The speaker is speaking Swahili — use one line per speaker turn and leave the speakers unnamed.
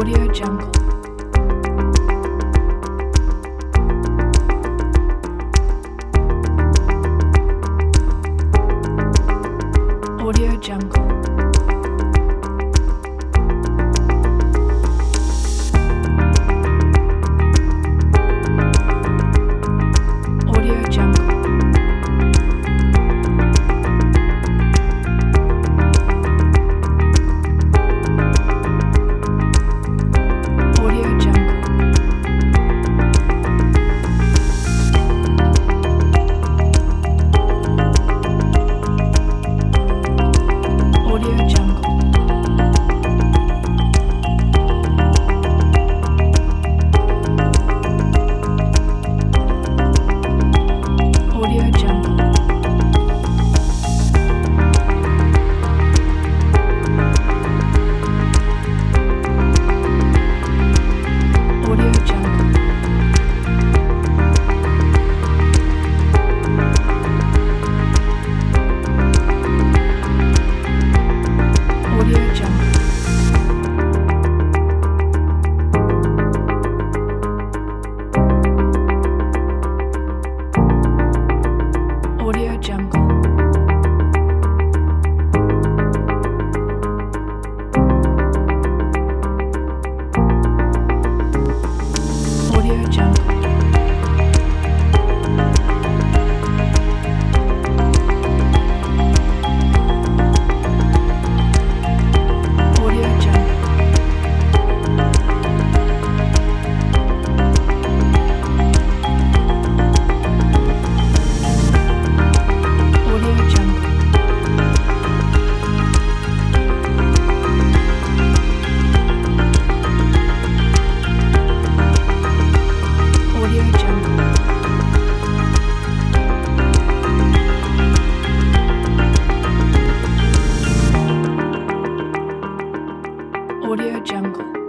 Audio Jungle. Audio Jungle. Audio Jungle. Audio Jungle. Audio Jungle. Audio Jungle. Audio Jungle. Audio Jungle. Audio Jungle. Audio Jungle. Audio Jungle. Audio Jungle. Audio Jungle. Audio Jungle.